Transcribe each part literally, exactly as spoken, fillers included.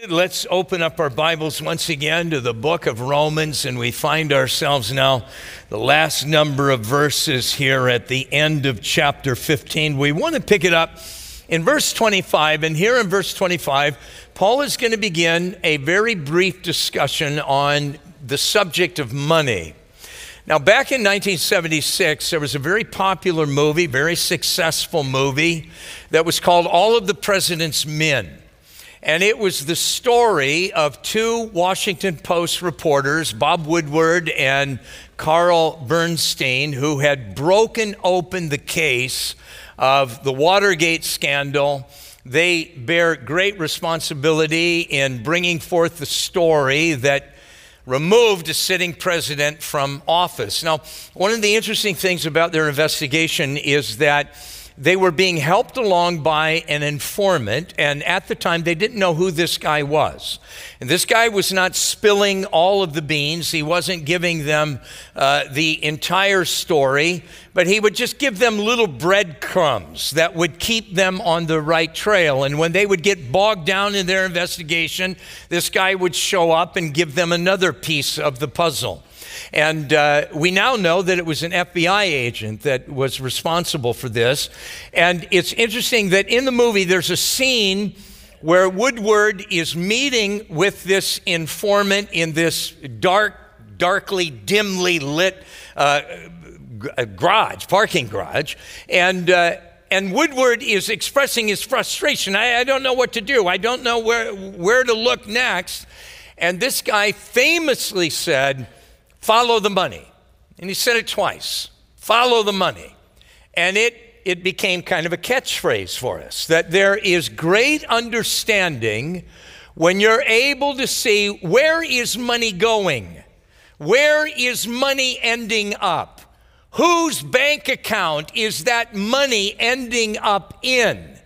Let's open up our Bibles once again to the book of Romans, and we find ourselves now the last number of verses here at the end of chapter fifteen. We want to pick it up in verse twenty-five, and here in verse twenty-five, Paul is going to begin a very brief discussion on the subject of money. Now, back in nineteen seventy-six, there was a very popular movie, very successful movie, that was called All of the President's Men. And it was the story of two Washington Post reporters, Bob Woodward and Carl Bernstein, who had broken open the case of the Watergate scandal. They bear great responsibility in bringing forth the story that removed a sitting president from office. Now, one of the interesting things about their investigation is that they were being helped along by an informant, and at the time they didn't know who this guy was. And this guy was not spilling all of the beans. He wasn't giving them uh, the entire story, but he would just give them little breadcrumbs that would keep them on the right trail. And when they would get bogged down in their investigation, this guy would show up and give them another piece of the puzzle. And uh, we now know that it was an F B I agent that was responsible for this. And it's interesting that in the movie there's a scene where Woodward is meeting with this informant in this dark, darkly, dimly lit uh, garage, parking garage. And uh, and Woodward is expressing his frustration. I, I don't know what to do. I don't know where, where to look next. And this guy famously said, "Follow the money." And he said it twice, follow the money. And it, it became kind of a catchphrase for us, that there is great understanding when you're able to see where is money going? Where is money ending up? Whose bank account is that money ending up in?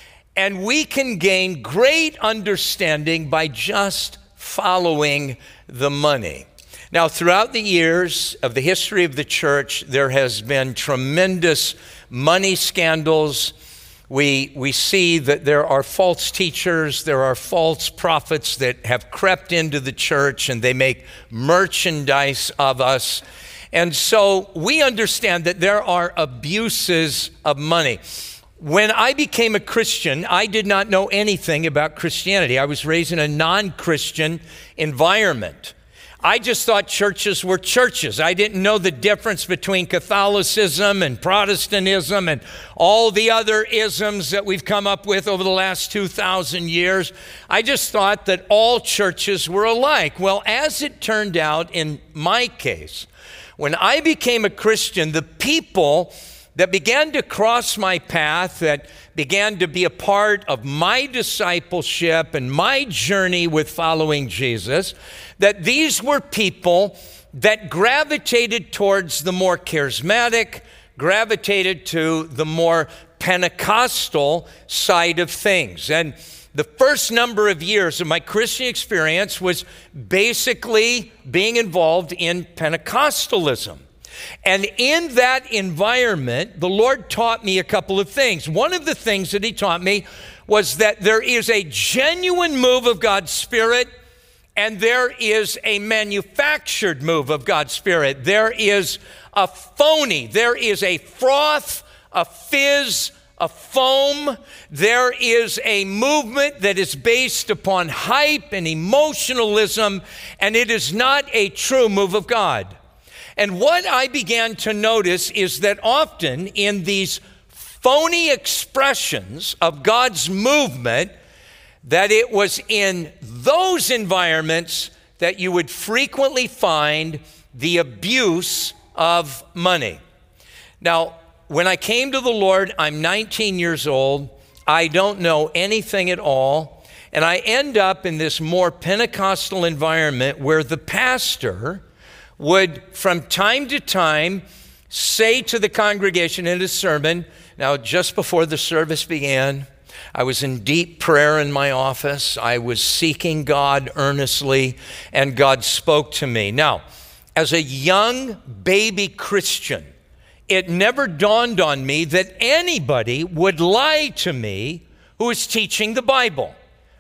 And we can gain great understanding by just following the money. Now, throughout the years of the history of the church, there has been tremendous money scandals. We, we see that there are false teachers, there are false prophets that have crept into the church, and they make merchandise of us. And so we understand that there are abuses of money. When I became a Christian, I did not know anything about Christianity. I was raised in a non-Christian environment. I just thought churches were churches. I didn't know the difference between Catholicism and Protestantism and all the other isms that we've come up with over the last two thousand years. I just thought that all churches were alike. Well, as it turned out in my case, when I became a Christian, the people that began to cross my path, that began to be a part of my discipleship and my journey with following Jesus, that these were people that gravitated towards the more charismatic, gravitated to the more Pentecostal side of things. And the first number of years of my Christian experience was basically being involved in Pentecostalism. And in that environment, the Lord taught me a couple of things. One of the things that he taught me was that there is a genuine move of God's Spirit, and there is a manufactured move of God's Spirit. There is a phony, there is a froth, a fizz, a foam. There is a movement that is based upon hype and emotionalism, and it is not a true move of God. And what I began to notice is that often in these phony expressions of God's movement, that it was in those environments that you would frequently find the abuse of money. Now, when I came to the Lord, I'm nineteen years old. I don't know anything at all. And I end up in this more Pentecostal environment where the pastor would from time to time say to the congregation in his sermon, now just before the service began, I was in deep prayer in my office. I was seeking God earnestly, and God spoke to me. Now, as a young baby Christian, it never dawned on me that anybody would lie to me who is teaching the Bible.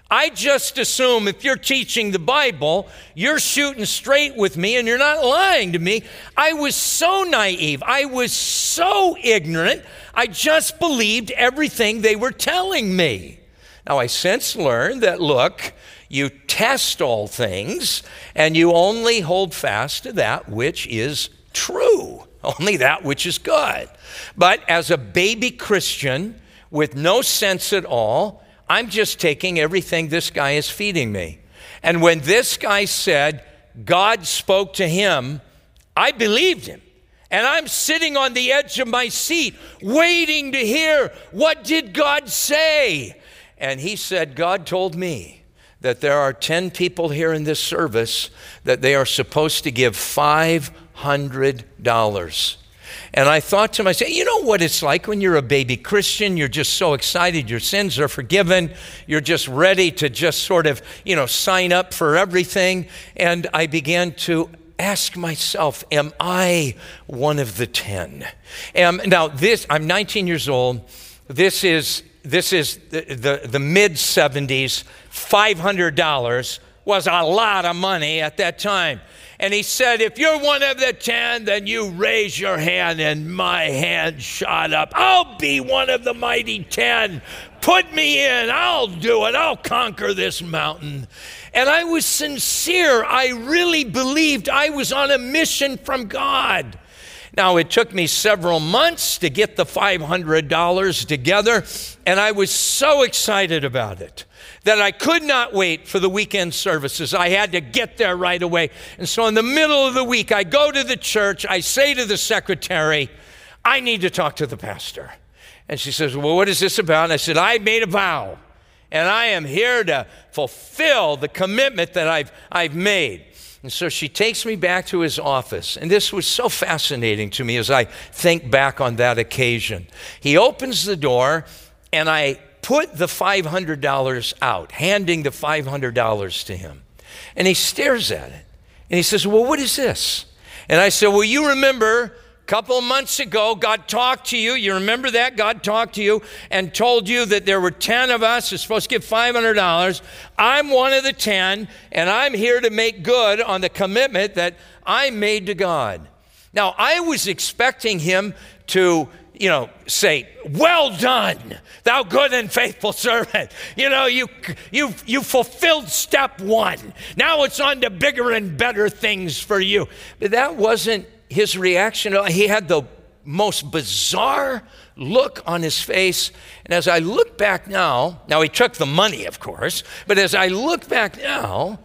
I just assume if you're teaching the Bible, you're shooting straight with me and you're not lying to me. I was so naive. I was so ignorant. I just believed everything they were telling me. Now, I since learned that, look, you test all things and you only hold fast to that which is true, only that which is good. But as a baby Christian with no sense at all, I'm just taking everything this guy is feeding me. And when this guy said God spoke to him, I believed him. And I'm sitting on the edge of my seat waiting to hear, what did God say? And he said, God told me that there are ten people here in this service that they are supposed to give five hundred dollars. And I thought to myself, you know what it's like when you're a baby Christian, you're just so excited, your sins are forgiven, you're just ready to just sort of, you know, sign up for everything. And I began to ask myself, am I one of the ten? Um, now this, I'm nineteen years old, this is, this is the, the, the mid seventies, five hundred dollars was a lot of money at that time. And he said, if you're one of the ten, then you raise your hand. And my hand shot up. I'll be one of the mighty ten. Put me in. I'll do it. I'll conquer this mountain. And I was sincere. I really believed I was on a mission from God. Now, it took me several months to get the five hundred dollars together, and I was so excited about it that I could not wait for the weekend services. I had to get there right away. And so in the middle of the week, I go to the church. I say to the secretary, I need to talk to the pastor. And she says, well, what is this about? And I said, I made a vow, and I am here to fulfill the commitment that I've, I've made. And so she takes me back to his office. And this was so fascinating to me as I think back on that occasion. He opens the door, and I put the five hundred dollars out, handing the five hundred dollars to him. And he stares at it. And he says, well, what is this? And I said, well, you remember a couple of months ago, God talked to you. You remember that? God talked to you and told you that there were ten of us who are supposed to give five hundred dollars. I'm one of the ten, and I'm here to make good on the commitment that I made to God. Now, I was expecting him to, you know, say, well done, thou good and faithful servant. You know, you, you, you fulfilled step one. Now it's on to bigger and better things for you. But that wasn't his reaction. He had the most bizarre look on his face. And as I look back now, now he took the money, of course, but as I look back now,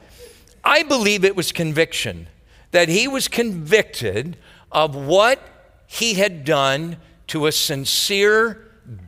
I believe it was conviction, that he was convicted of what he had done to a sincere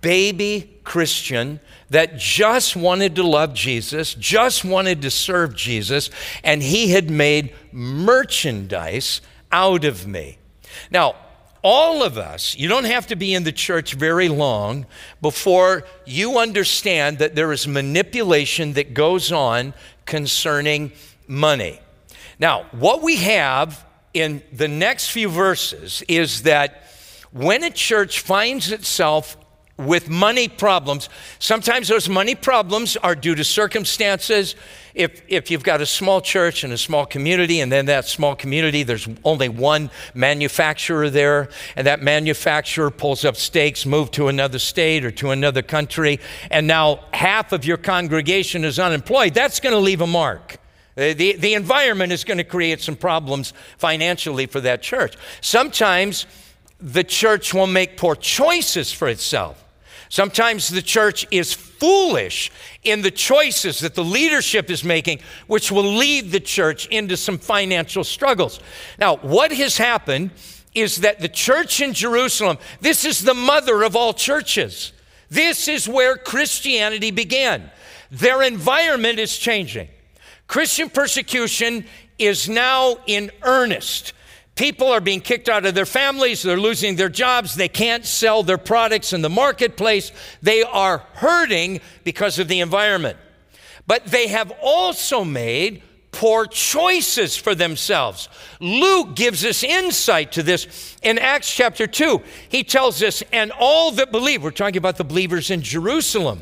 baby Christian that just wanted to love Jesus, just wanted to serve Jesus, and he had made merchandise out of me. Now, all of us, you don't have to be in the church very long before you understand that there is manipulation that goes on concerning money. Now, what we have in the next few verses is that when a church finds itself with money problems, sometimes those money problems are due to circumstances. If, if you've got a small church and a small community, and then that small community, there's only one manufacturer there, and that manufacturer pulls up stakes, move to another state or to another country, and now half of your congregation is unemployed, that's going to leave a mark. The, the environment is going to create some problems financially for that church. Sometimes the church will make poor choices for itself. Sometimes the church is foolish in the choices that the leadership is making, which will lead the church into some financial struggles. Now, what has happened is that the church in Jerusalem, this is the mother of all churches. This is where Christianity began. Their environment is changing. Christian persecution is now in earnest. People are being kicked out of their families. They're losing their jobs. They can't sell their products in the marketplace. They are hurting because of the environment. But they have also made poor choices for themselves. Luke gives us insight to this in Acts chapter two. He tells us, and all that believe, we're talking about the believers in Jerusalem,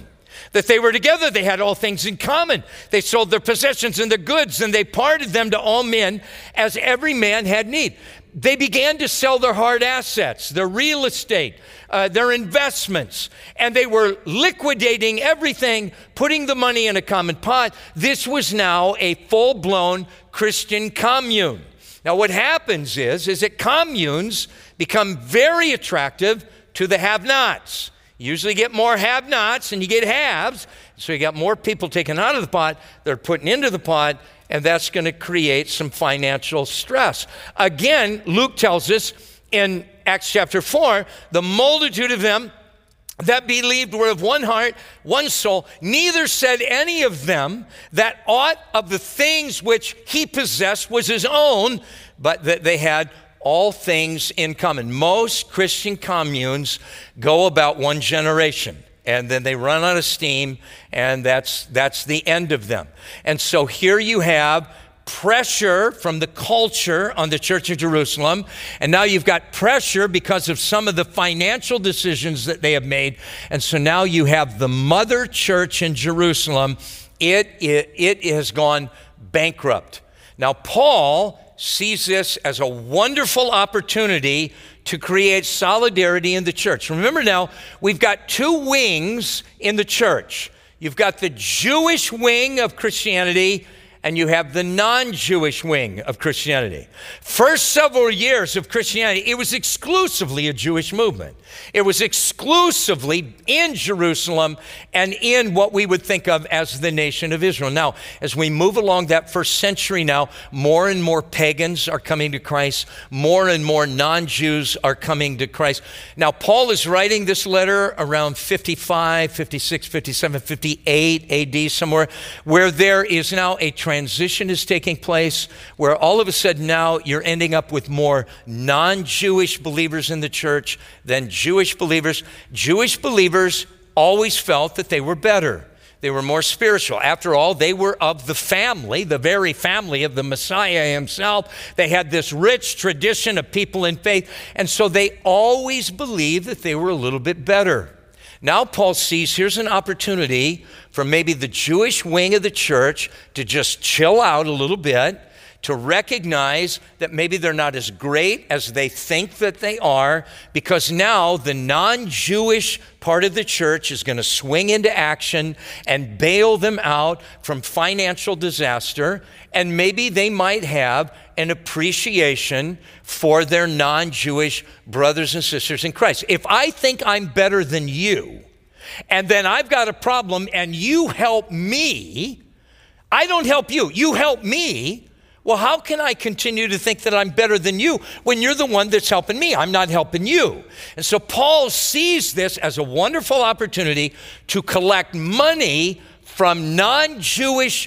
that they were together. They had all things in common. They sold their possessions and their goods, and they parted them to all men as every man had need. They began to sell their hard assets, their real estate, uh, their investments, and they were liquidating everything, putting the money in a common pot. This was now a full-blown Christian commune. Now what happens is, is that communes become very attractive to the have-nots. You usually get more have-nots and you get haves, so you got more people taken out of the pot, they're putting into the pot, and that's going to create some financial stress. Again, Luke tells us in Acts chapter four, the multitude of them that believed were of one heart, one soul. Neither said any of them that aught of the things which he possessed was his own, but that they had all things in common. Most Christian communes go about one generation, and then they run out of steam, and that's, that's the end of them. And so here you have pressure from the culture on the Church of Jerusalem, and now you've got pressure because of some of the financial decisions that they have made, and so now you have the mother church in Jerusalem. It, it, it has gone bankrupt. Now, Paul sees this as a wonderful opportunity to create solidarity in the church. Remember now, we've got two wings in the church. You've got the Jewish wing of Christianity, and you have the non-Jewish wing of Christianity. First several years of Christianity, it was exclusively a Jewish movement. It was exclusively in Jerusalem and in what we would think of as the nation of Israel. Now, as we move along that first century now, more and more pagans are coming to Christ. More and more non-Jews are coming to Christ. Now, Paul is writing this letter around fifty-five, fifty-six, fifty-seven, fifty-eight A D, somewhere, where there is now a transition is taking place, where all of a sudden now you're ending up with more non-Jewish believers in the church than Jewish believers. Jewish believers always felt that they were better. They were more spiritual. After all, they were of the family, the very family of the Messiah himself. They had this rich tradition of people in faith, and so they always believed that they were a little bit better. Now Paul sees here's an opportunity for maybe the Jewish wing of the church to just chill out a little bit, to recognize that maybe they're not as great as they think that they are, because now the non-Jewish part of the church is going to swing into action and bail them out from financial disaster, and maybe they might have an appreciation for their non-Jewish brothers and sisters in Christ. If I think I'm better than you, and then I've got a problem and you help me, I don't help you, you help me, well, how can I continue to think that I'm better than you when you're the one that's helping me? I'm not helping you. And so Paul sees this as a wonderful opportunity to collect money from non-Jewish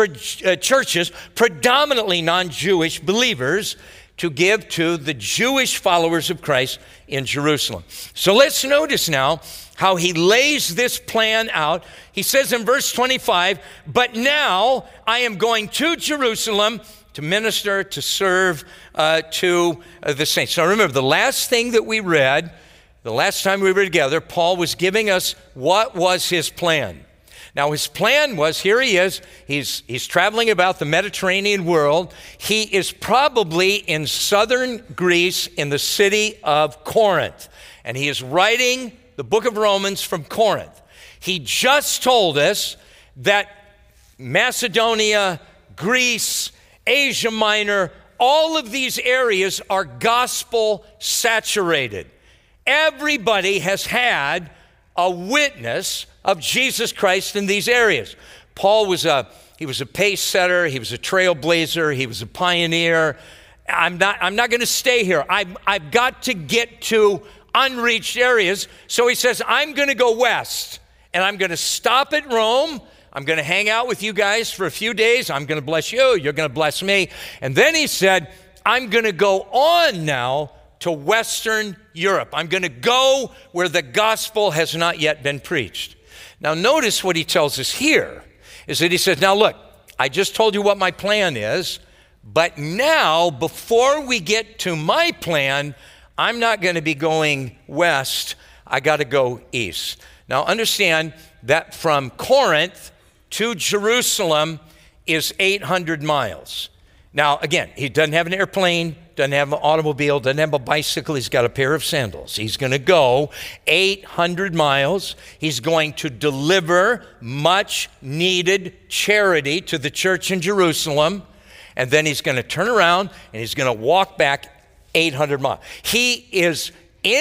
churches, predominantly non-Jewish believers, to give to the Jewish followers of Christ in Jerusalem. So let's notice now how he lays this plan out. He says in verse twenty-five, "But now I am going to Jerusalem to minister, to serve uh, to uh, the saints." So remember, the last thing that we read, the last time we were together, Paul was giving us what was his plan. Now his plan was, here he is, he's, he's traveling about the Mediterranean world. He is probably in southern Greece in the city of Corinth, and he is writing the book of Romans from Corinth. He just told us that Macedonia, Greece, Asia Minor, all of these areas are gospel saturated. Everybody has had a witness of Jesus Christ in these areas. Paul was a, he was a pace setter, he was a trailblazer, he was a pioneer. I'm not, I'm not going to stay here. I've, I've got to get to unreached areas. So he says, I'm going to go west, and I'm going to stop at Rome. I'm going to hang out with you guys for a few days. I'm going to bless you. You're going to bless me. And then he said, I'm going to go on now to Western Europe. I'm going to go where the gospel has not yet been preached. Now notice what he tells us here is that he says, now look, I just told you what my plan is, but now before we get to my plan, I'm not going to be going west. I got to go east. Now understand that from Corinth to Jerusalem is eight hundred miles. Now again, he doesn't have an airplane, doesn't have an automobile, doesn't have a bicycle, he's got a pair of sandals. He's going to go eight hundred miles. He's going to deliver much needed charity to the church in Jerusalem, and then he's going to turn around and he's going to walk back eight hundred miles. He is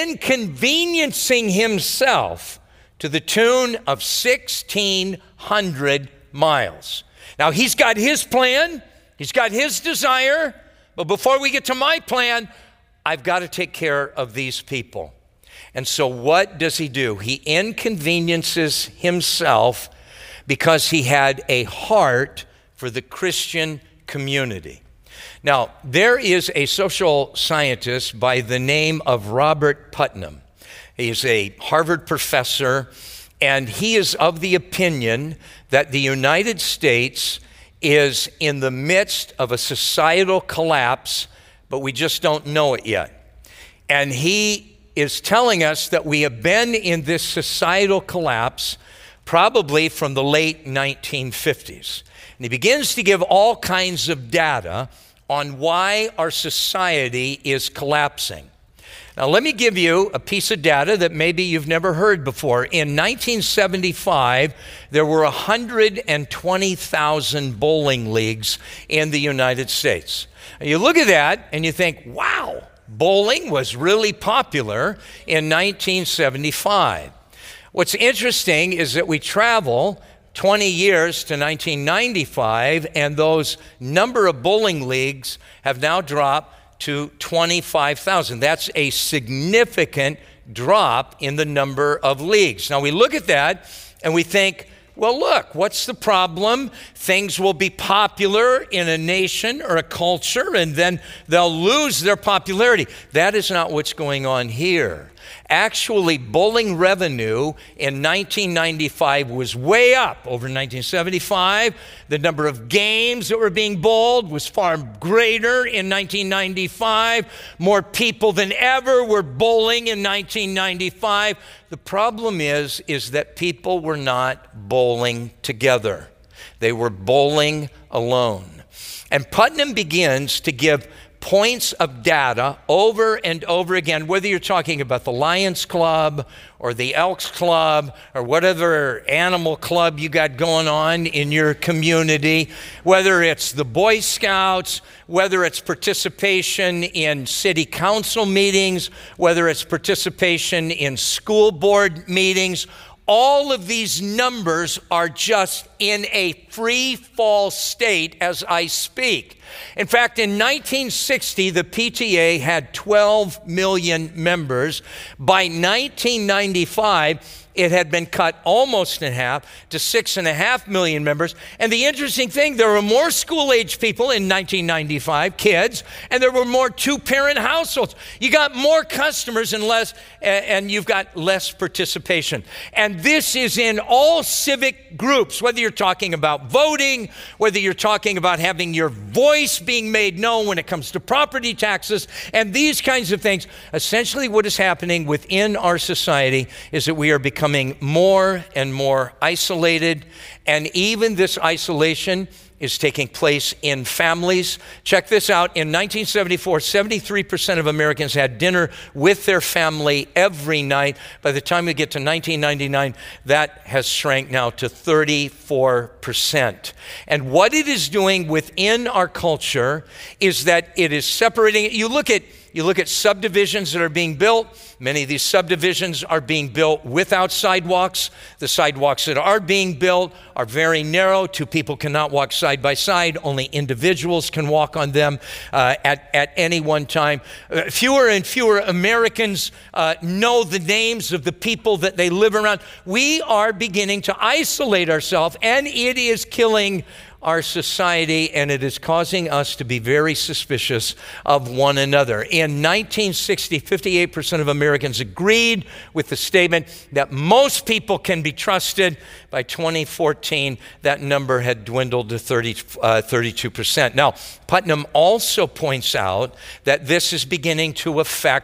inconveniencing himself to the tune of sixteen hundred miles. Now he's got his plan, he's got his desire, but before we get to my plan, I've got to take care of these people. And so what does he do? He inconveniences himself because he had a heart for the Christian community. Now, there is a social scientist by the name of Robert Putnam. He's a Harvard professor, and he is of the opinion that the United States is in the midst of a societal collapse, but we just don't know it yet. And he is telling us that we have been in this societal collapse probably from the late nineteen fifties. And he begins to give all kinds of data on why our society is collapsing. Now, let me give you a piece of data that maybe you've never heard before. In nineteen seventy-five, there were one hundred twenty thousand bowling leagues in the United States. And you look at that and you think, wow, bowling was really popular in nineteen seventy-five. What's interesting is that we travel twenty years to nineteen ninety-five, and those number of bowling leagues have now dropped to twenty-five thousand. That's a significant drop in the number of leagues. Now we look at that and we think, well, look, what's the problem? Things will be popular in a nation or a culture and then they'll lose their popularity. That is not what's going on here. Actually, bowling revenue in nineteen ninety-five was way up over nineteen seventy-five. The number of games that were being bowled was far greater in nineteen ninety-five. More people than ever were bowling in nineteen ninety-five. The problem is, is that people were not bowling together. They were bowling alone. And Putnam begins to give points of data over and over again, whether you're talking about the Lions Club or the Elks Club or whatever animal club you got going on in your community, whether it's the Boy Scouts, whether it's participation in city council meetings, whether it's participation in school board meetings. All of these numbers are just in a free fall state as I speak. In fact, in nineteen sixty, the P T A had twelve million members. By nineteen ninety-five, it had been cut almost in half to six and a half million members. And the interesting thing, there were more school-age people in nineteen ninety-five, kids, and there were more two-parent households. You got more customers and less, and you've got less participation. And this is in all civic groups, whether you're talking about voting, whether you're talking about having your voice being made known when it comes to property taxes, and these kinds of things. Essentially, what is happening within our society is that we are becoming more and more isolated, and even this isolation is taking place in families. Check this out. In nineteen seventy-four, seventy-three percent of Americans had dinner with their family every night. By the time we get to nineteen ninety-nine, that has shrank now to thirty-four percent. And what it is doing within our culture is that it is separating. You look at You look at subdivisions that are being built. Many of these subdivisions are being built without sidewalks. The sidewalks that are being built are very narrow. Two people cannot walk side by side. Only individuals can walk on them uh, at, at any one time. Uh, fewer and fewer Americans uh, know the names of the people that they live around. We are beginning to isolate ourselves, and it is killing our society, and it is causing us to be very suspicious of one another. In nineteen sixty, fifty-eight percent of Americans agreed with the statement that most people can be trusted. By twenty fourteen, that number had dwindled to thirty, uh, thirty-two percent. Now, Putnam also points out that this is beginning to affect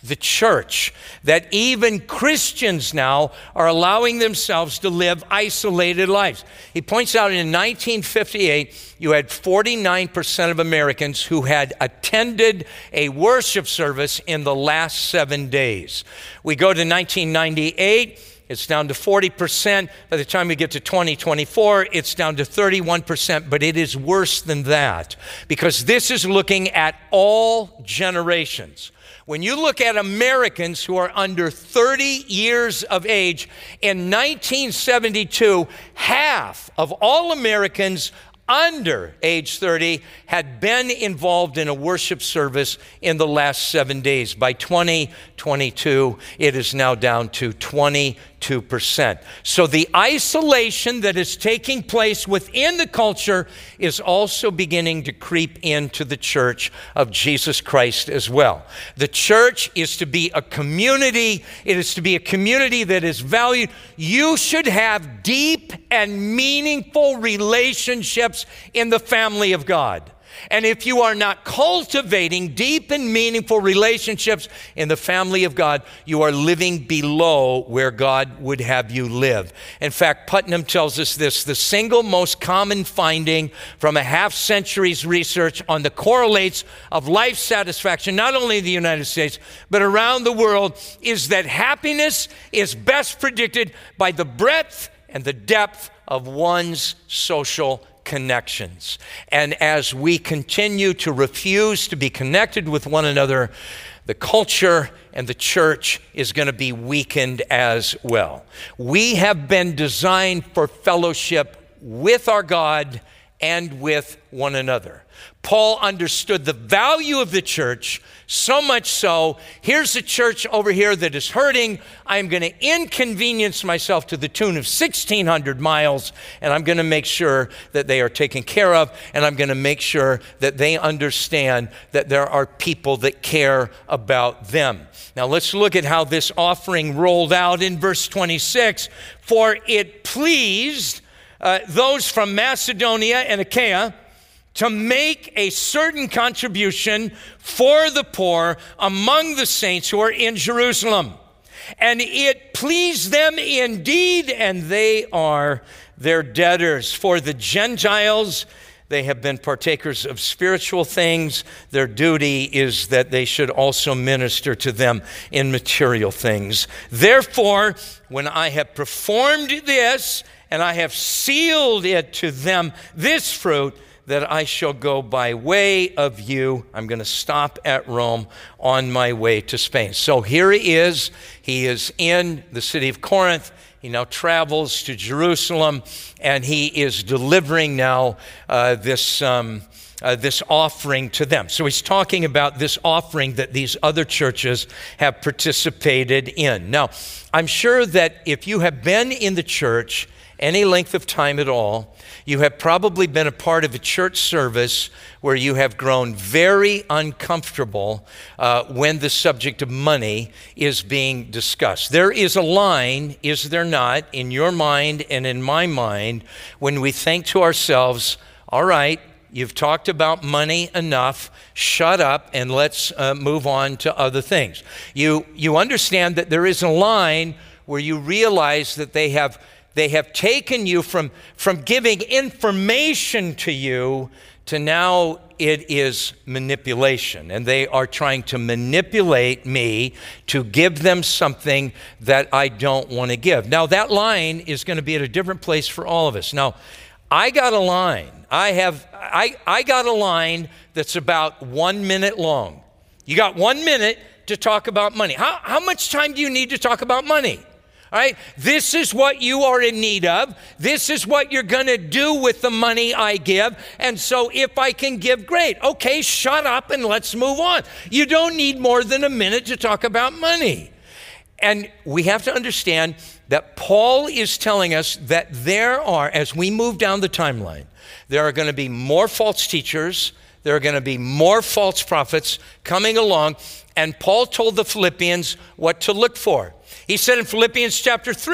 the church, that even Christians now are allowing themselves to live isolated lives. He points out in nineteen fifty-eight, you had forty-nine percent of Americans who had attended a worship service in the last seven days. We go to nineteen ninety-eight, it's down to forty percent. By the time we get to twenty twenty-four, it's down to thirty-one percent, but it is worse than that because this is looking at all generations. When you look at Americans who are under thirty years of age, in nineteen seventy-two, half of all Americans under age thirty had been involved in a worship service in the last seven days. By twenty twenty-two, it is now down to twenty-two percent. So the isolation that is taking place within the culture is also beginning to creep into the church of Jesus Christ as well. The church is to be a community. It is to be a community that is valued. You should have deep and meaningful relationships in the family of God. And if you are not cultivating deep and meaningful relationships in the family of God, you are living below where God would have you live. In fact, Putnam tells us this: the single most common finding from a half century's research on the correlates of life satisfaction, not only in the United States, but around the world, is that happiness is best predicted by the breadth and the depth of one's social connections. And as we continue to refuse to be connected with one another, the culture and the church is going to be weakened as well. We have been designed for fellowship with our God and with one another. Paul understood the value of the church, so much so, here's a church over here that is hurting. I'm going to inconvenience myself to the tune of sixteen hundred miles, and I'm going to make sure that they are taken care of, and I'm going to make sure that they understand that there are people that care about them. Now let's look at how this offering rolled out in verse twenty-six. For it pleased uh, those from Macedonia and Achaia to make a certain contribution for the poor among the saints who are in Jerusalem. And it pleased them indeed, and they are their debtors. For the Gentiles, they have been partakers of spiritual things. Their duty is that they should also minister to them in material things. Therefore, when I have performed this, and I have sealed it to them, this fruit, that I shall go by way of you. I'm going to stop at Rome on my way to Spain. So here he is. He is in the city of Corinth. He now travels to Jerusalem, and he is delivering now uh, this um, uh, this offering to them. So he's talking about this offering that these other churches have participated in. Now, I'm sure that if you have been in the church any length of time at all, you have probably been a part of a church service where you have grown very uncomfortable uh, when the subject of money is being discussed. There is a line, is there not, in your mind and in my mind, when we think to ourselves, all right, you've talked about money enough, shut up and let's uh, move on to other things. You, you understand that there is a line where you realize that they have They have taken you from, from giving information to you to now it is manipulation. And they are trying to manipulate me to give them something that I don't want to give. Now, that line is going to be at a different place for all of us. Now, I got a line. I have, I, I got a line that's about one minute long. You got one minute to talk about money. How, how much time do you need to talk about money? All right, this is what you are in need of. This is what you're going to do with the money I give. And so if I can give, great. Okay, shut up and let's move on. You don't need more than a minute to talk about money. And we have to understand that Paul is telling us that there are, as we move down the timeline, there are going to be more false teachers. There are going to be more false prophets coming along. And Paul told the Philippians what to look for. He said in Philippians chapter three,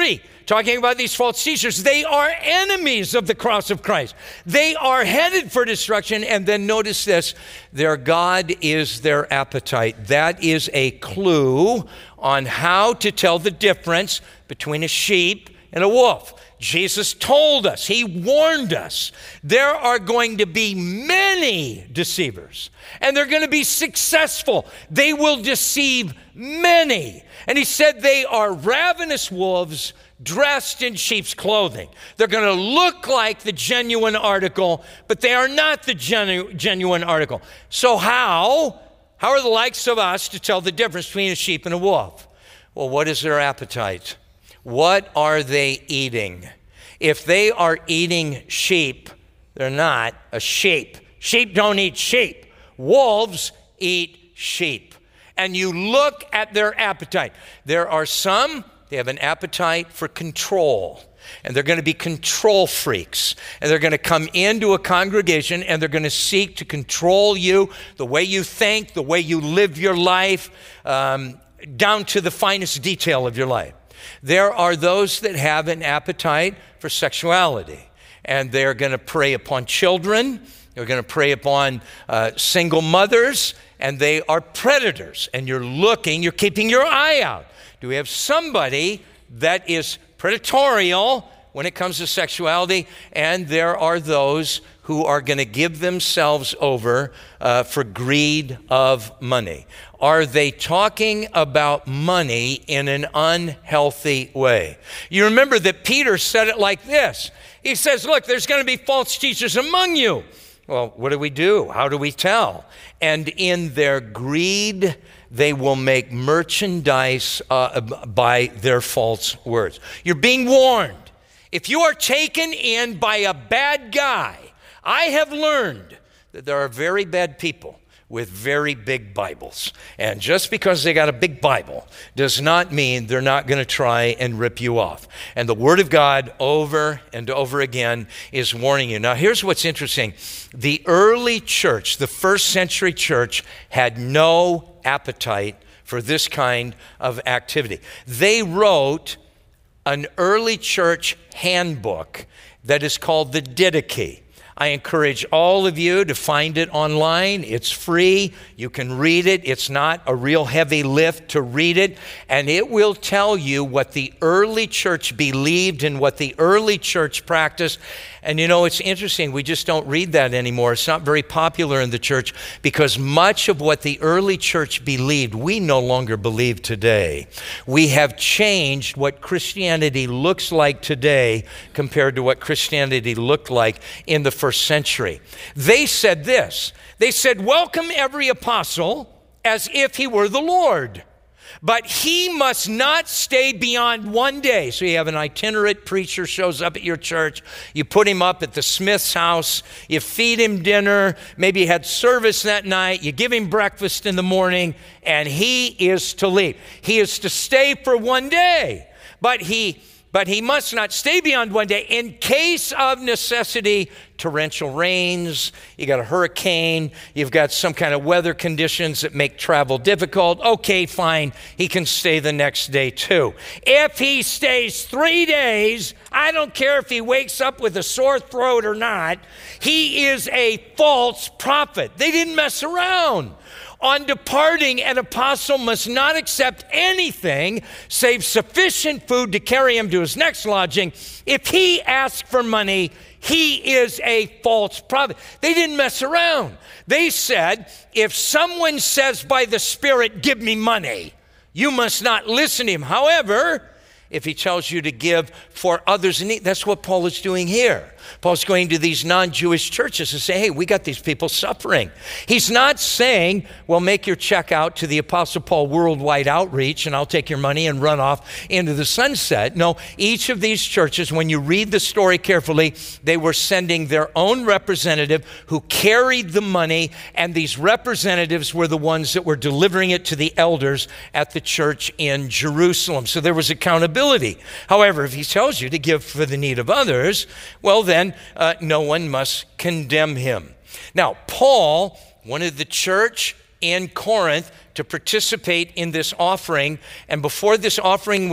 talking about these false teachers. They are enemies of the cross of Christ. They are headed for destruction. And then notice this, their God is their appetite. That is a clue on how to tell the difference between a sheep and a wolf. Jesus told us, he warned us, there are going to be many deceivers, and they're going to be successful. They will deceive many. And he said they are ravenous wolves dressed in sheep's clothing. They're going to look like the genuine article, but they are not the genu- genuine article. So how, how are the likes of us to tell the difference between a sheep and a wolf? Well, what is their appetite? What are they eating? If they are eating sheep, they're not a sheep. Sheep don't eat sheep. Wolves eat sheep. And you look at their appetite. There are some, they have an appetite for control. And they're going to be control freaks. And they're going to come into a congregation and they're going to seek to control you, the way you think, the way you live your life, um, down to the finest detail of your life. There are those that have an appetite for sexuality, and they're going to prey upon children. They're going to prey upon uh, single mothers, and they are predators. And you're looking, you're keeping your eye out. Do we have somebody that is predatorial when it comes to sexuality? And there are those who are going to give themselves over uh, for greed of money. Are they talking about money in an unhealthy way? You remember that Peter said it like this. He says, look, there's going to be false teachers among you. Well, what do we do? How do we tell? And in their greed, they will make merchandise uh, by their false words. You're being warned. If you are taken in by a bad guy, I have learned that there are very bad people with very big Bibles. And just because they got a big Bible does not mean they're not going to try and rip you off. And the Word of God over and over again is warning you. Now, here's what's interesting. The early church, the first century church, had no appetite for this kind of activity. They wrote an early church handbook that is called the Didache. I encourage all of you to find it online. It's free. You can read it. It's not a real heavy lift to read it. And it will tell you what the early church believed and what the early church practiced. And you know, it's interesting. We just don't read that anymore. It's not very popular in the church because much of what the early church believed, we no longer believe today. We have changed what Christianity looks like today compared to what Christianity looked like in the first century. They said this. They said, welcome every apostle as if he were the Lord. But he must not stay beyond one day. So you have an itinerant preacher shows up at your church. You put him up at the Smith's house. You feed him dinner. Maybe he had service that night. You give him breakfast in the morning, and he is to leave. He is to stay for one day, but he But he must not stay beyond one day. In case of necessity, torrential rains, you got a hurricane, you've got some kind of weather conditions that make travel difficult. Okay, fine, he can stay the next day too. If he stays three days, I don't care if he wakes up with a sore throat or not, he is a false prophet. They didn't mess around. On departing, an apostle must not accept anything save sufficient food to carry him to his next lodging. If he asks for money, he is a false prophet. They didn't mess around. They said, if someone says by the Spirit, give me money, you must not listen to him. However, if he tells you to give for others in need, that's what Paul is doing here. Paul's going to these non-Jewish churches and say, hey, we got these people suffering. He's not saying, well, make your check out to the Apostle Paul Worldwide Outreach and I'll take your money and run off into the sunset. No, each of these churches, when you read the story carefully, they were sending their own representative who carried the money, and these representatives were the ones that were delivering it to the elders at the church in Jerusalem. So there was accountability. However, if he tells you to give for the need of others, well, then uh, no one must condemn him. Now, Paul wanted the church in Corinth to participate in this offering, and before this offering was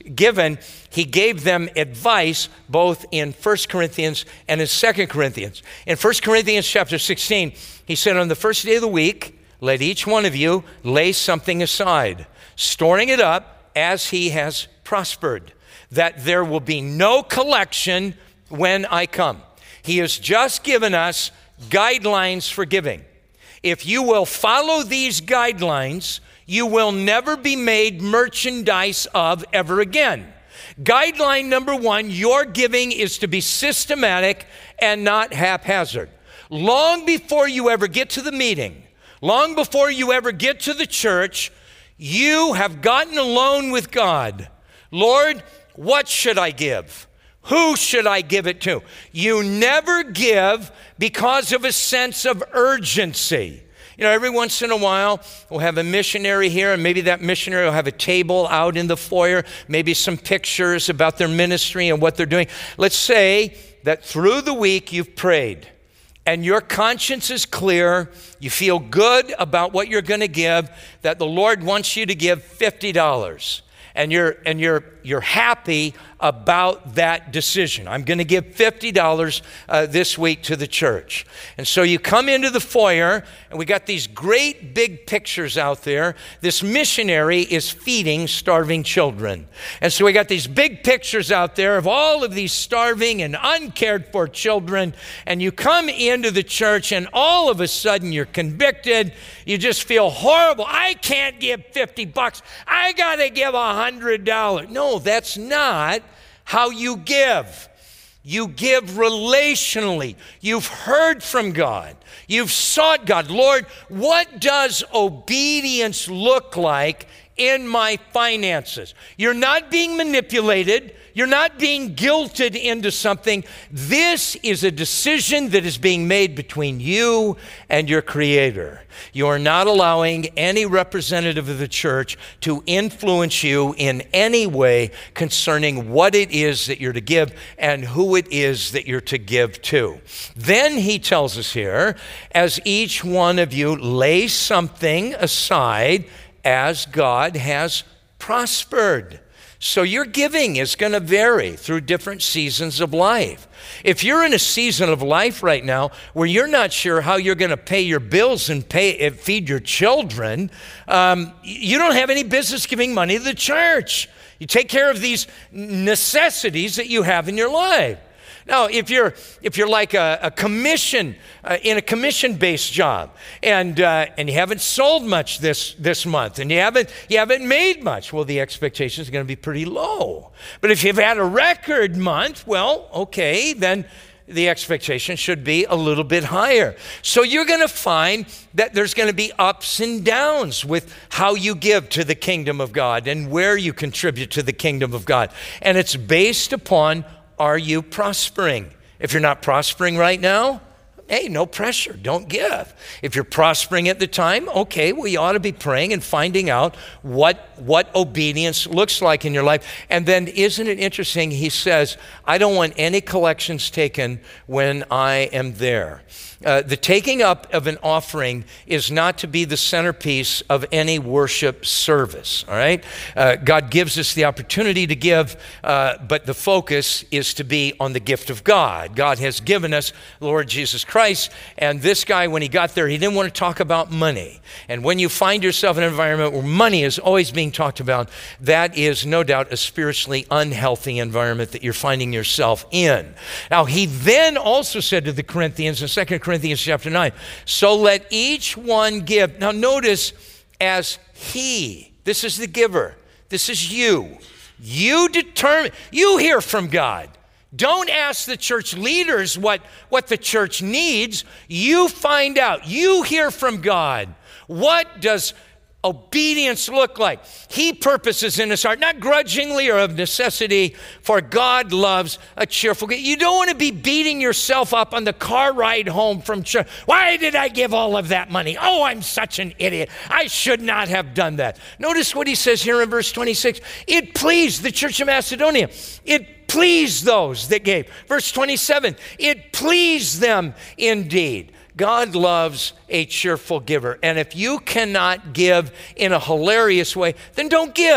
given, he gave them advice both in First Corinthians and in Second Corinthians. In First Corinthians chapter sixteen, he said, on the first day of the week, let each one of you lay something aside, storing it up as he has prospered, that there will be no collection when I come. He has just given us guidelines for giving. If you will follow these guidelines, you will never be made merchandise of ever again. Guideline number one, your giving is to be systematic and not haphazard. Long before you ever get to the meeting, long before you ever get to the church, you have gotten alone with God. Lord, what should I give? Who should I give it to? You never give because of a sense of urgency. You know, every once in a while, we'll have a missionary here, and maybe that missionary will have a table out in the foyer, maybe some pictures about their ministry and what they're doing. Let's say that through the week you've prayed, and your conscience is clear, you feel good about what you're going to give, that the Lord wants you to give fifty dollars. And you're and you're you're happy about that decision. I'm going to give fifty dollars uh, this week to the church. And so you come into the foyer, and we got these great big pictures out there. This missionary is feeding starving children. And so we got these big pictures out there of all of these starving and uncared for children. And you come into the church, and all of a sudden you're convicted. You just feel horrible. I can't give fifty bucks. I got to give a hundred dollars. No, that's not how you give. You give relationally. You've heard from God. You've sought God. Lord, what does obedience look like in my finances? You're not being manipulated. You're not being guilted into something. This is a decision that is being made between you and your Creator. You are not allowing any representative of the church to influence you in any way concerning what it is that you're to give and who it is that you're to give to. Then he tells us here, as each one of you lays something aside as God has prospered. So your giving is going to vary through different seasons of life. If you're in a season of life right now where you're not sure how you're going to pay your bills and pay and feed your children, um, you don't have any business giving money to the church. You take care of these necessities that you have in your life. Now, if you're if you're like a, a commission uh, in a commission-based job, and uh, and you haven't sold much this this month, and you haven't you haven't made much, well, the expectation is going to be pretty low. But if you've had a record month, well, okay, then the expectation should be a little bit higher. So you're going to find that there's going to be ups and downs with how you give to the kingdom of God and where you contribute to the kingdom of God, and it's based upon, are you prospering? If you're not prospering right now, hey, no pressure, don't give. If you're prospering at the time, okay, well, you ought to be praying and finding out what, what obedience looks like in your life. And then isn't it interesting, he says, I don't want any collections taken when I am there. Uh, the taking up of an offering is not to be the centerpiece of any worship service, all right? Uh, God gives us the opportunity to give, uh, but the focus is to be on the gift of God. God has given us the Lord Jesus Christ, and this guy, when he got there, he didn't want to talk about money. And when you find yourself in an environment where money is always being talked about, that is no doubt a spiritually unhealthy environment that you're finding yourself in. Now, he then also said to the Corinthians in Second Corinthians chapter nine, so let each one give. Now notice, as he, this is the giver, this is you. You determine, you hear from God. Don't ask the church leaders what, what the church needs. You find out. You hear from God. What does obedience look like? He purposes in his heart, not grudgingly or of necessity, for God loves a cheerful giver. You don't want to be beating yourself up on the car ride home from church. Why did I give all of that money? Oh, I'm such an idiot. I should not have done that. Notice what he says here in verse twenty-six. It pleased the church of Macedonia. It pleased those that gave. Verse twenty-seven, it pleased them indeed. God loves a cheerful giver. And if you cannot give in a hilarious way, then don't give.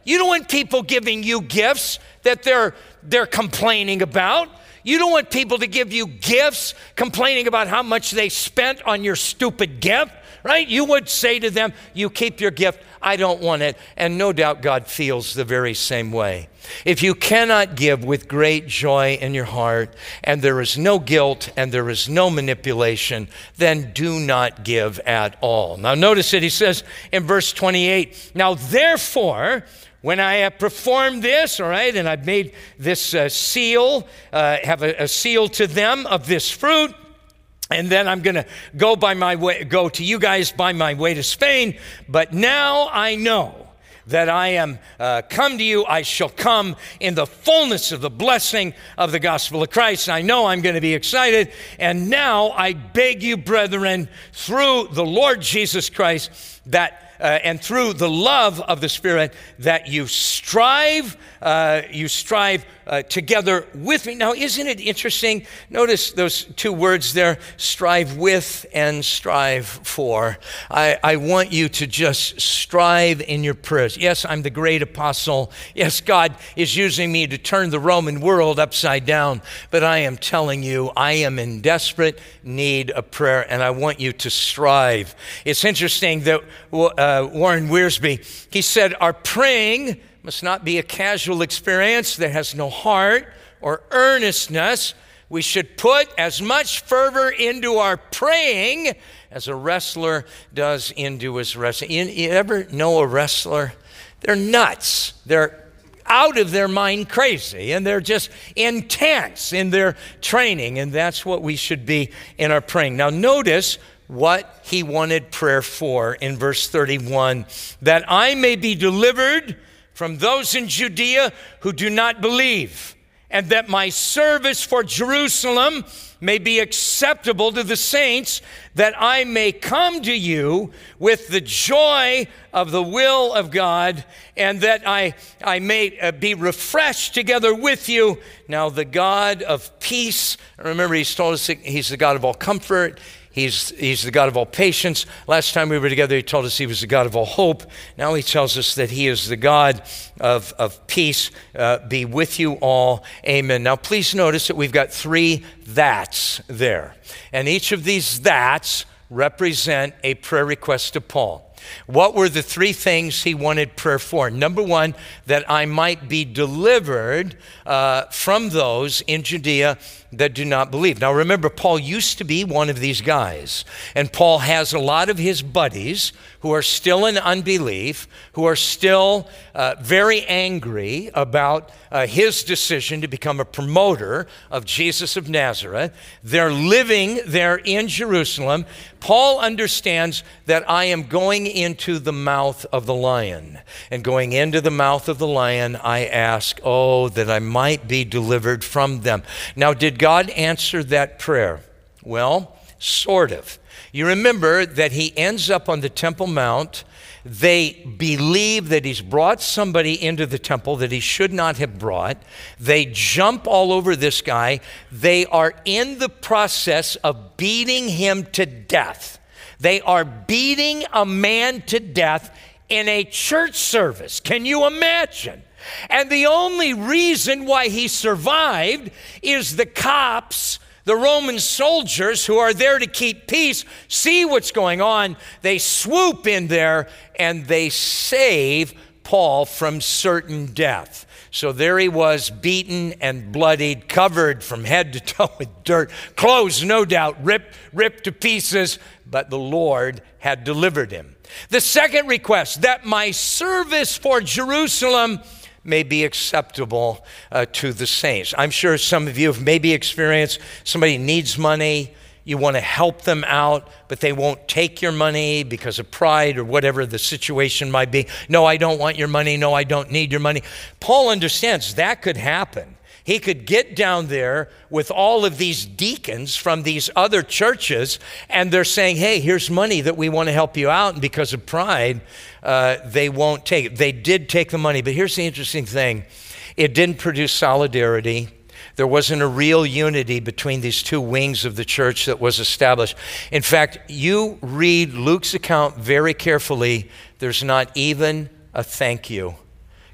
You don't want people giving you gifts that they're, they're complaining about. You don't want people to give you gifts complaining about how much they spent on your stupid gift, right? You would say to them, you keep your gift, I don't want it. And no doubt God feels the very same way. If you cannot give with great joy in your heart, and there is no guilt and there is no manipulation, then do not give at all. Now notice that he says in verse twenty-eight, now therefore, when I have performed this, all right, and I've made this uh, seal, uh, have a, a seal to them of this fruit, and then I'm going to go by my way, go to you guys by my way to Spain. But now I know that I am uh, come to you, I shall come in the fullness of the blessing of the gospel of Christ. I know I'm going to be excited. And now I beg you, brethren, through the Lord Jesus Christ, that Uh, and through the love of the Spirit, that you strive, uh, you strive uh, together with me. Now, isn't it interesting? Notice those two words there, strive with and strive for. I, I want you to just strive in your prayers. Yes, I'm the great apostle. Yes, God is using me to turn the Roman world upside down. But I am telling you, I am in desperate need of prayer, and I want you to strive. It's interesting that uh, Uh, Warren Wiersbe, he said, our praying must not be a casual experience that has no heart or earnestness. We should put as much fervor into our praying as a wrestler does into his wrestling. You, you ever know a wrestler? They're nuts. They're out of their mind crazy, and they're just intense in their training, and that's what we should be in our praying. Now notice what he wanted prayer for in verse thirty-one, that I may be delivered from those in Judea who do not believe, and that my service for Jerusalem may be acceptable to the saints, that I may come to you with the joy of the will of God, and that I, I may be refreshed together with you. Now the God of peace, remember he's told us that he's the God of all comfort, He's, he's the God of all patience. Last time we were together, he told us he was the God of all hope. Now he tells us that he is the God of, of peace. Uh, be with you all. Amen. Now please notice that we've got three that's there. And each of these that's represent a prayer request to Paul. What were the three things he wanted prayer for? Number one, that I might be delivered uh, from those in Judea that do not believe. Now remember, Paul used to be one of these guys. And Paul has a lot of his buddies who are still in unbelief, who are still uh, very angry about uh, his decision to become a promoter of Jesus of Nazareth. They're living there in Jerusalem. Paul understands that I am going into the mouth of the lion. And going into the mouth of the lion, I ask, oh, that I might be delivered from them. Now, did God answer that prayer? Well, sort of. You remember that he ends up on the Temple Mount. They believe that he's brought somebody into the temple that he should not have brought. They jump all over this guy. They are in the process of beating him to death. They are beating a man to death in a church service. Can you imagine? And the only reason why he survived is the cops, the Roman soldiers who are there to keep peace, see what's going on. They swoop in there and they save Paul from certain death. So there he was, beaten and bloodied, covered from head to toe with dirt, clothes no doubt ripped, ripped to pieces, but the Lord had delivered him. The second request, that my service for Jerusalem may be acceptable uh, to the saints. I'm sure some of you have maybe experienced somebody needs money, you want to help them out, but they won't take your money because of pride or whatever the situation might be. No, I don't want your money. No, I don't need your money. Paul understands that could happen. He could get down there with all of these deacons from these other churches, and they're saying, hey, here's money that we want to help you out, and because of pride, uh, they won't take it. They did take the money, but here's the interesting thing. It didn't produce solidarity. There wasn't a real unity between these two wings of the church that was established. In fact, you read Luke's account very carefully, there's not even a thank you.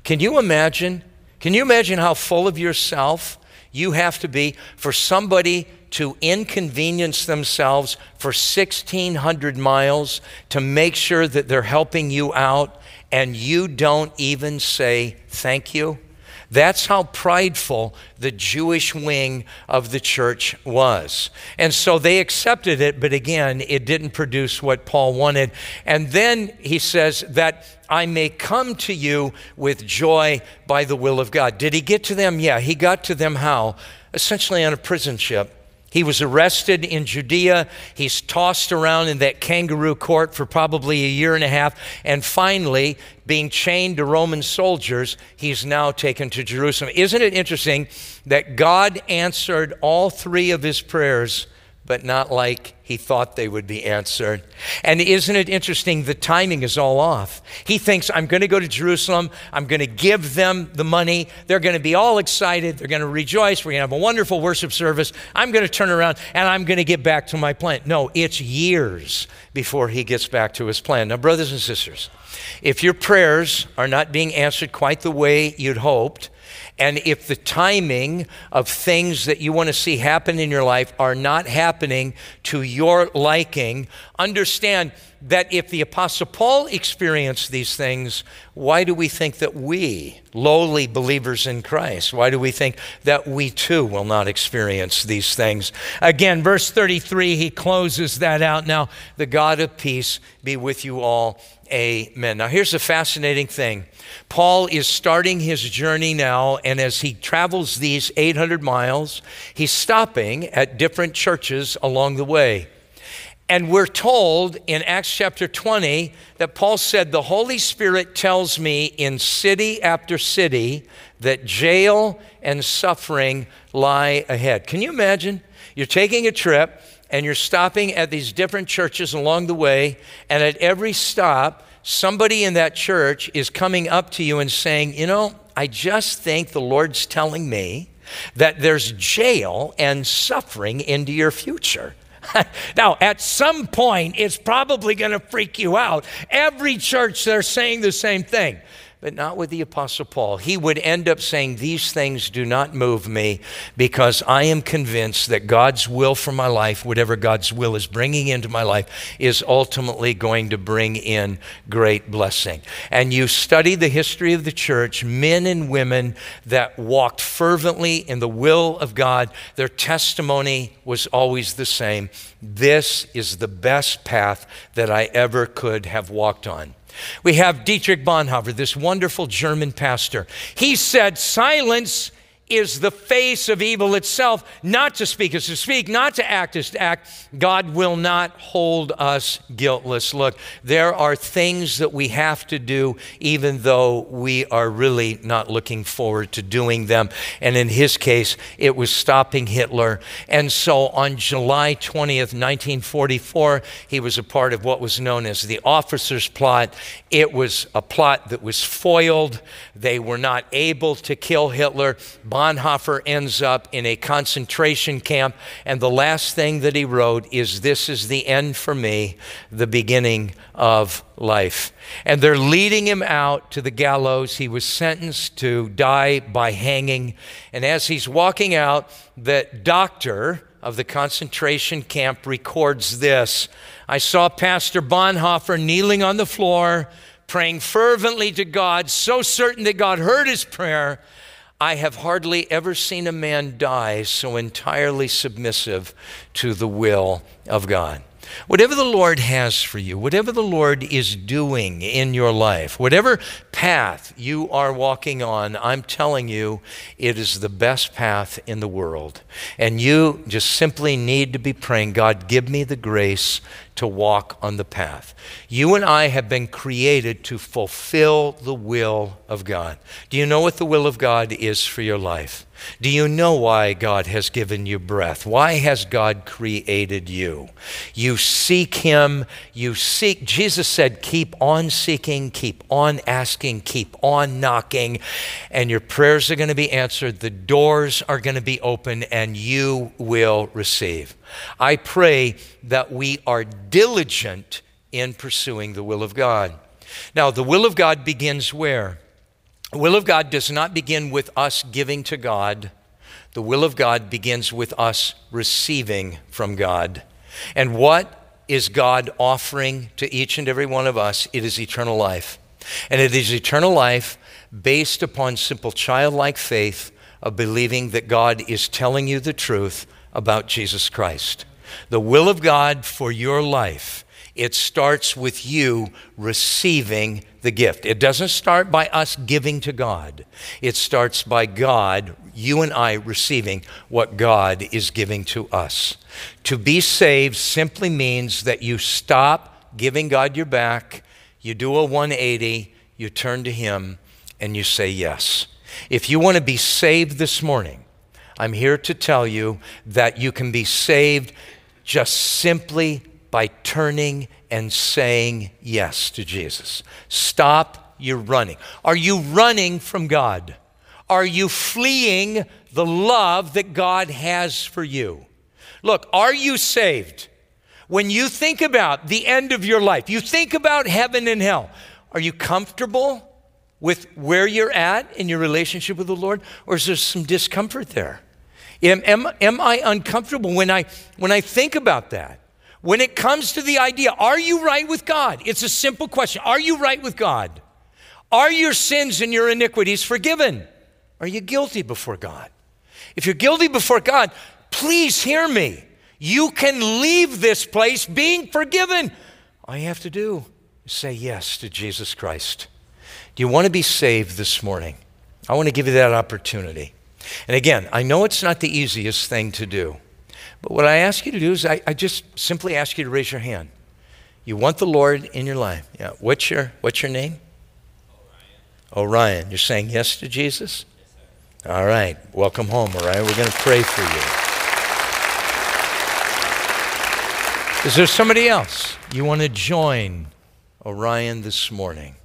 Can you imagine? Can you imagine how full of yourself you have to be for somebody to inconvenience themselves for sixteen hundred miles to make sure that they're helping you out and you don't even say thank you? That's how prideful the Jewish wing of the church was. And so they accepted it, but again, it didn't produce what Paul wanted. And then he says that I may come to you with joy by the will of God. Did he get to them? Yeah, he got to them how? Essentially on a prison ship. He was arrested in Judea. He's tossed around in that kangaroo court for probably a year and a half. And finally, being chained to Roman soldiers, he's now taken to Jerusalem. Isn't it interesting that God answered all three of his prayers, but not like he thought they would be answered? And isn't it interesting, the timing is all off. He thinks, I'm going to go to Jerusalem, I'm going to give them the money, they're going to be all excited, they're going to rejoice, we're going to have a wonderful worship service, I'm going to turn around and I'm going to get back to my plan. No, it's years before he gets back to his plan. Now, brothers and sisters, if your prayers are not being answered quite the way you'd hoped, and if the timing of things that you want to see happen in your life are not happening to your liking, understand that if the Apostle Paul experienced these things, why do we think that we, lowly believers in Christ, why do we think that we too will not experience these things? Again, verse thirty-three, he closes that out. Now, the God of peace be with you all. Amen. Now, here's a fascinating thing. Paul is starting his journey now, and as he travels these eight hundred miles, he's stopping at different churches along the way. And we're told in Acts chapter twenty that Paul said, the Holy Spirit tells me in city after city that jail and suffering lie ahead. Can you imagine? You're taking a trip and you're stopping at these different churches along the way, and at every stop, somebody in that church is coming up to you and saying, you know, I just think the Lord's telling me that there's jail and suffering into your future. Now, at some point, it's probably going to freak you out. Every church, they're saying the same thing. But not with the Apostle Paul. He would end up saying, these things do not move me because I am convinced that God's will for my life, whatever God's will is bringing into my life, is ultimately going to bring in great blessing. And you study the history of the church, men and women that walked fervently in the will of God, their testimony was always the same. This is the best path that I ever could have walked on. We have Dietrich Bonhoeffer, this wonderful German pastor. He said, silence is the face of evil itself. Not to speak is to speak, not to act is to act. God will not hold us guiltless. Look, there are things that we have to do even though we are really not looking forward to doing them. And in his case, it was stopping Hitler. And so on July twentieth, nineteen forty-four, he was a part of what was known as the Officers' Plot. It was a plot that was foiled. They were not able to kill Hitler. Bonhoeffer ends up in a concentration camp, and the last thing that he wrote is, this is the end for me, the beginning of life. And they're leading him out to the gallows. He was sentenced to die by hanging. And as he's walking out, the doctor of the concentration camp records this. I saw Pastor Bonhoeffer kneeling on the floor, praying fervently to God, so certain that God heard his prayer. I have hardly ever seen a man die so entirely submissive to the will of God. Whatever the Lord has for you, whatever the Lord is doing in your life, whatever path you are walking on, I'm telling you, it is the best path in the world. And you just simply need to be praying, God, give me the grace to walk on the path. You and I have been created to fulfill the will of God. Do you know what the will of God is for your life? Do you know why God has given you breath? Why has God created you? You seek him, you seek, Jesus said, keep on seeking, keep on asking, keep on knocking, and your prayers are going to be answered, the doors are going to be open, and you will receive. I pray that we are diligent in pursuing the will of God. Now, the will of God begins where? The will of God does not begin with us giving to God. The will of God begins with us receiving from God. And what is God offering to each and every one of us? It is eternal life. And it is eternal life based upon simple childlike faith of believing that God is telling you the truth about Jesus Christ. The will of God for your life, it starts with you receiving the gift. It doesn't start by us giving to God. It starts by God, you and I, receiving what God is giving to us. To be saved simply means that you stop giving God your back, you do a one eighty, you turn to Him, and you say yes. If you want to be saved this morning, I'm here to tell you that you can be saved just simply by turning and saying yes to Jesus. Stop your running. Are you running from God? Are you fleeing the love that God has for you? Look, are you saved? When you think about the end of your life, you think about heaven and hell, are you comfortable with where you're at in your relationship with the Lord? Or is there some discomfort there? Am, am, am I uncomfortable when I, when I think about that? When it comes to the idea, are you right with God? It's a simple question. Are you right with God? Are your sins and your iniquities forgiven? Are you guilty before God? If you're guilty before God, please hear me. You can leave this place being forgiven. All you have to do is say yes to Jesus Christ. Do you want to be saved this morning? I want to give you that opportunity. And again, I know it's not the easiest thing to do. But what I ask you to do is I, I just simply ask you to raise your hand. You want the Lord in your life. Yeah. What's your, what's your name? Orion. Orion. You're saying yes to Jesus? Yes, sir. All right. Welcome home, Orion. We're going to pray for you. Is there somebody else you want to join Orion this morning?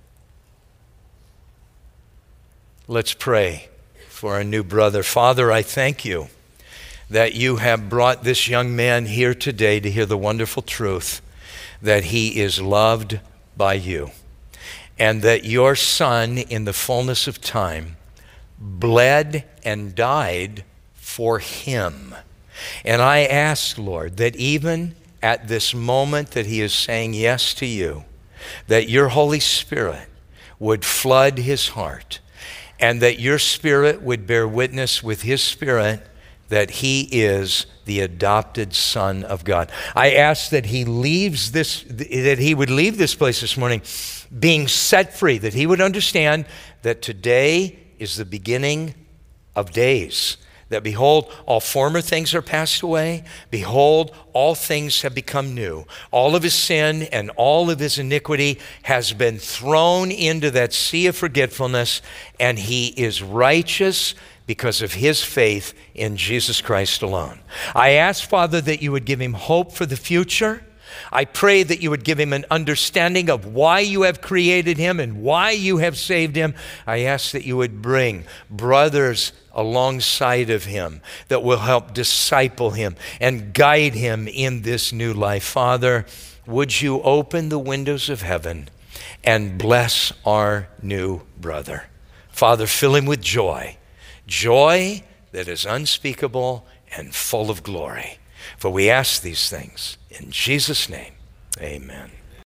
Let's pray for our new brother. Father, I thank you that you have brought this young man here today to hear the wonderful truth that he is loved by you, and that your Son, in the fullness of time, bled and died for him. And I ask, Lord, that even at this moment that he is saying yes to you, that your Holy Spirit would flood his heart, and that your Spirit would bear witness with his spirit that he is the adopted Son of God. I ask that he leaves this, that he would leave this place this morning being set free, that he would understand that today is the beginning of days. That behold, all former things are passed away. Behold, all things have become new. All of his sin and all of his iniquity has been thrown into that sea of forgetfulness, and he is righteous because of his faith in Jesus Christ alone. I ask, Father, that you would give him hope for the future. I pray that you would give him an understanding of why you have created him and why you have saved him. I ask that you would bring brothers alongside of him that will help disciple him and guide him in this new life. Father, would you open the windows of heaven and bless our new brother? Father, fill him with joy. Joy that is unspeakable and full of glory. For we ask these things in Jesus' name, amen.